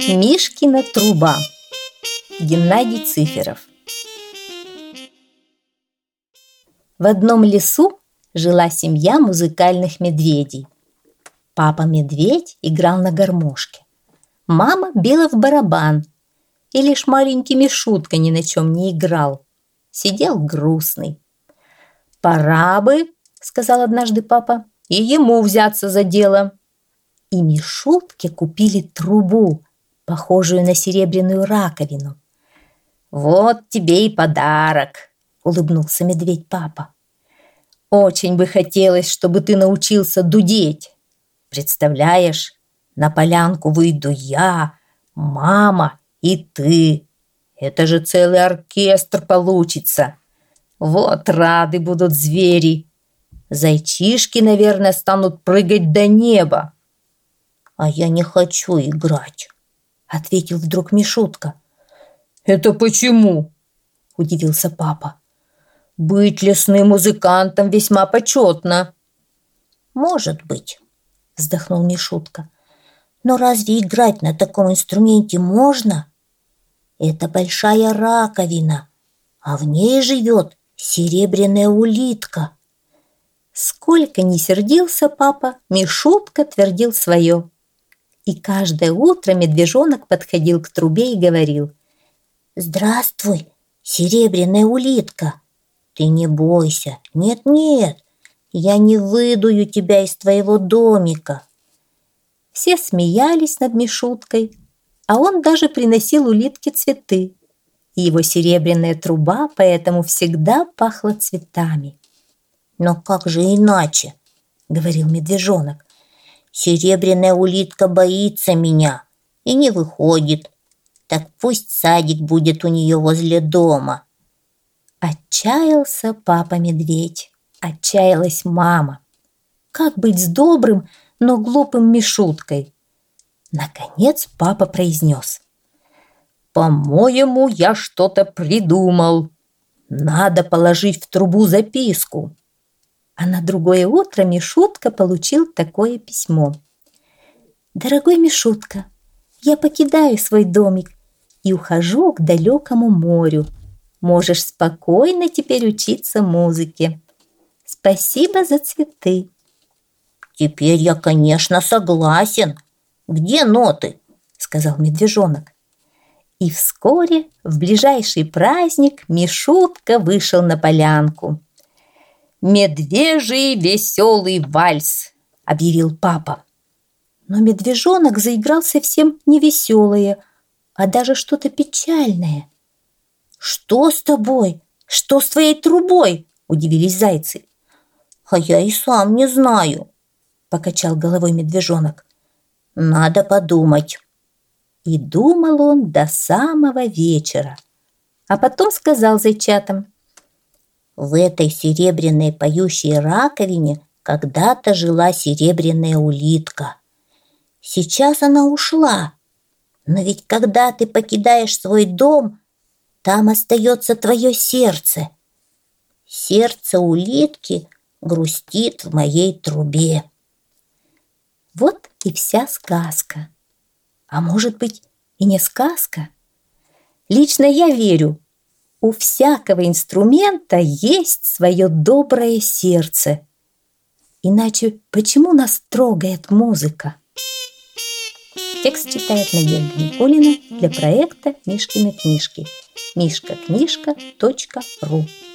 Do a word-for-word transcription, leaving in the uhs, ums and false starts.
Мишкина труба. Геннадий Циферов. В одном лесу жила семья музыкальных медведей. Папа-медведь играл на гармошке. Мама била в барабан. И лишь маленький Мишутка ни на чем не играл. Сидел грустный. «Пора бы, — сказал однажды папа, — и ему взяться за дело». И Мишутке купили трубу, похожую на серебряную раковину. «Вот тебе и подарок», — улыбнулся медведь-папа. «Очень бы хотелось, чтобы ты научился дудеть. Представляешь, на полянку выйду я, мама и ты. Это же целый оркестр получится. Вот рады будут звери. Зайчишки, наверное, станут прыгать до неба». «А я не хочу играть», — ответил вдруг Мишутка. «Это почему?» — удивился папа. «Быть лесным музыкантом весьма почетно». «Может быть», — вздохнул Мишутка. «Но разве играть на таком инструменте можно? Это большая раковина, а в ней живет серебряная улитка». Сколько ни сердился папа, Мишутка твердил свое. И каждое утро медвежонок подходил к трубе и говорил: «Здравствуй, серебряная улитка! Ты не бойся, нет-нет, я не выдую тебя из твоего домика». Все смеялись над Мишуткой, а он даже приносил улитке цветы. И его серебряная труба поэтому всегда пахла цветами. «Но как же иначе?» — говорил медвежонок. «Серебряная улитка боится меня и не выходит. Так пусть садик будет у нее возле дома». Отчаялся папа-медведь, отчаялась мама. Как быть с добрым, но глупым Мишуткой? Наконец папа произнес: «По-моему, я что-то придумал. Надо положить в трубу записку». А на другое утро Мишутка получил такое письмо: «Дорогой Мишутка, я покидаю свой домик и ухожу к далекому морю. Можешь спокойно теперь учиться музыке. Спасибо за цветы». «Теперь я, конечно, согласен. Где ноты?» — сказал медвежонок. И вскоре, в ближайший праздник, Мишутка вышел на полянку. «Медвежий веселый вальс», — объявил папа. Но медвежонок заиграл совсем не веселое, а даже что-то печальное. «Что с тобой? Что с твоей трубой?» — удивились зайцы. «А я и сам не знаю», — покачал головой медвежонок. «Надо подумать». И думал он до самого вечера, а потом сказал зайчатам: «В этой серебряной поющей раковине когда-то жила серебряная улитка. Сейчас она ушла, но ведь когда ты покидаешь свой дом, там остается твое сердце. Сердце улитки грустит в моей трубе». Вот и вся сказка. А может быть, и не сказка? Лично я верю, у всякого инструмента есть свое доброе сердце. Иначе почему нас трогает музыка? Текст читает Надежда Никулина для проекта «Мишкины книжки». мишка книжка точка ру